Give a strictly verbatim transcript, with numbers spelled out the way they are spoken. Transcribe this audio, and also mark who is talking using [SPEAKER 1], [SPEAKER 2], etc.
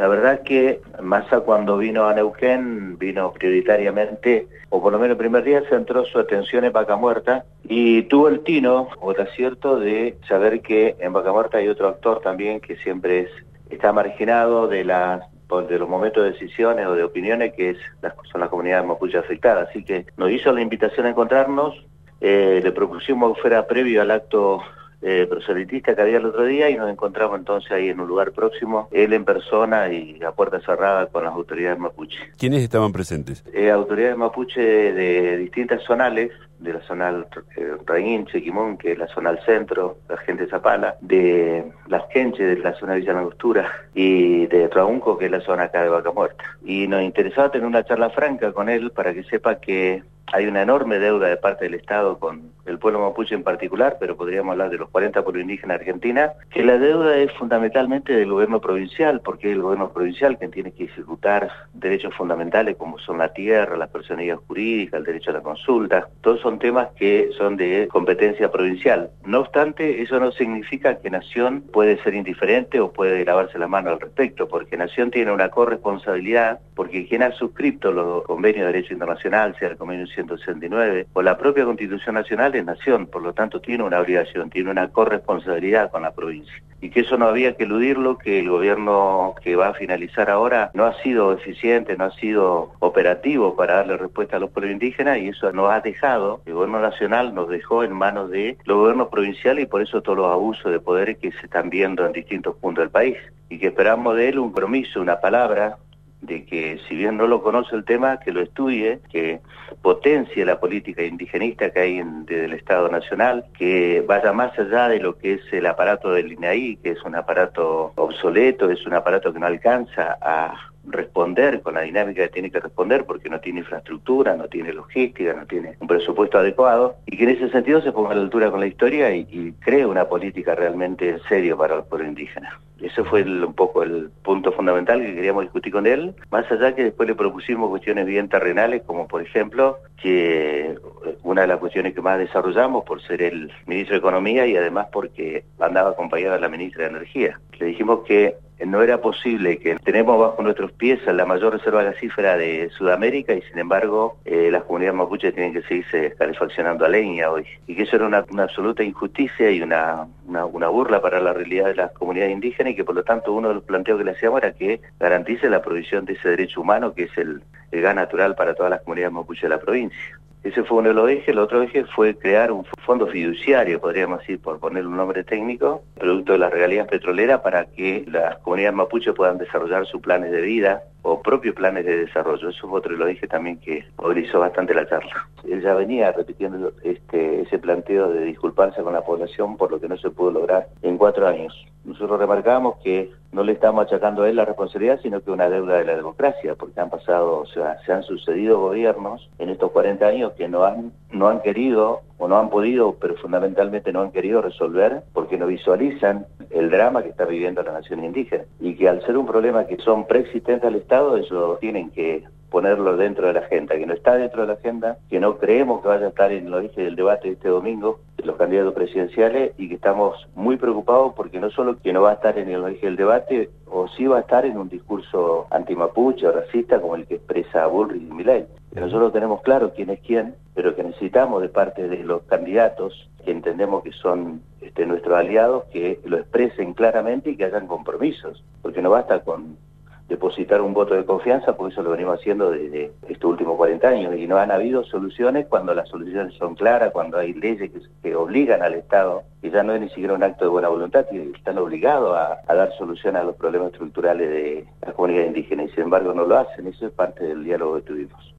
[SPEAKER 1] La verdad que Massa cuando vino a Neuquén, vino prioritariamente, o por lo menos el primer día, centró su atención en Vaca Muerta y tuvo el tino, o el acierto, de saber que en Vaca Muerta hay otro actor también que siempre es está marginado de las de los momentos de decisiones o de opiniones, que es las, son las comunidades mapuche afectadas. Así que nos hizo la invitación a encontrarnos, eh, le propusimos que fuera previo al acto eh, proselitista que había el otro día y nos encontramos entonces ahí en un lugar próximo, él en persona y a puerta cerrada con las autoridades mapuche.
[SPEAKER 2] ¿Quiénes estaban presentes?
[SPEAKER 1] Eh, autoridades mapuche de distintas zonales, de la zonal eh, Raín, Chequimón, que es la zonal centro, la gente de Zapala, de Las Quenches, de la zona de Villa Angostura, y de Traunco, que es la zona acá de Vaca Muerta. Y nos interesaba tener una charla franca con él para que sepa que hay una enorme deuda de parte del Estado con el pueblo mapuche en particular, pero podríamos hablar de los cuarenta pueblos indígenas de Argentina, que la deuda es fundamentalmente del gobierno provincial, porque es el gobierno provincial quien tiene que ejecutar derechos fundamentales como son la tierra, la personalidad jurídica, el derecho a la consulta. Todos son temas que son de competencia provincial. No obstante, eso no significa que Nación puede ser indiferente o puede lavarse la mano al respecto, porque Nación tiene una corresponsabilidad, porque quien ha suscrito los convenios de derecho internacional, sea el convenio ciento sesenta y nueve o la propia Constitución Nacional, es Nación, por lo tanto tiene una obligación, tiene una corresponsabilidad con la provincia. Y que eso no había que eludirlo, que el gobierno que va a finalizar ahora no ha sido eficiente, no ha sido operativo para darle respuesta a los pueblos indígenas, y eso nos ha dejado, el gobierno nacional nos dejó en manos de los gobiernos provinciales, y por eso todos los abusos de poderes que se están viendo en distintos puntos del país. Y que esperamos de él un compromiso, una palabra, de que si bien no lo conoce el tema, que lo estudie, que potencie la política indigenista que hay en, desde el Estado Nacional, que vaya más allá de lo que es el aparato del I N A I, que es un aparato obsoleto, es un aparato que no alcanza a responder con la dinámica que tiene que responder, porque no tiene infraestructura, no tiene logística, no tiene un presupuesto adecuado, y que en ese sentido se ponga a la altura con la historia y, y cree una política realmente en serio para el pueblo indígena. Ese fue el, un poco el punto fundamental que queríamos discutir con él, más allá que después le propusimos cuestiones bien terrenales, como por ejemplo, que una de las cuestiones que más desarrollamos por ser el ministro de Economía y además porque andaba acompañada de la ministra de Energía. Le dijimos que no era posible, que tenemos bajo nuestros pies la mayor reserva gasífera de Sudamérica y sin embargo eh, las comunidades mapuches tienen que seguirse calefaccionando a leña hoy. Y que eso era una, una absoluta injusticia y una, una, una burla para la realidad de las comunidades indígenas, y que por lo tanto uno de los planteos que le hacíamos era que garantice la provisión de ese derecho humano que es el, el gas natural para todas las comunidades mapuches de la provincia. Ese fue uno de los ejes. El otro eje fue crear un fondo fiduciario, podríamos decir, por ponerle un nombre técnico, producto de las regalías petroleras, para que las comunidades mapuches puedan desarrollar sus planes de vida o propios planes de desarrollo. Eso fue otro de los ejes también que movilizó bastante la charla. Él ya venía repitiendo este, ese planteo de disculparse con la población por lo que no se pudo lograr en cuatro años. Nosotros remarcamos que no le estamos achacando a él la responsabilidad, sino que una deuda de la democracia, porque han pasado, o sea, se han sucedido gobiernos en estos cuarenta años que no han, no han querido o no han podido, pero fundamentalmente no han querido resolver, porque no visualizan el drama que está viviendo la nación indígena, y que al ser un problema que son preexistentes al Estado, ellos tienen que ponerlo dentro de la agenda, que no está dentro de la agenda, que no creemos que vaya a estar en los ejes del debate de este domingo de los candidatos presidenciales, y que estamos muy preocupados porque no solo que no va a estar en el eje del debate, o sí va a estar en un discurso antimapuche o racista como el que expresa Bullrich y Milei. Que nosotros tenemos claro quién es quién, pero que necesitamos de parte de los candidatos, que entendemos que son este, nuestros aliados, que lo expresen claramente y que hagan compromisos, porque no basta con depositar un voto de confianza, porque eso lo venimos haciendo desde estos últimos cuarenta años, y no han habido soluciones cuando las soluciones son claras, cuando hay leyes que, que obligan al Estado, que ya no es ni siquiera un acto de buena voluntad, que están obligados a, a dar solución a los problemas estructurales de las comunidades indígenas, y sin embargo no lo hacen. Eso es parte del diálogo que tuvimos.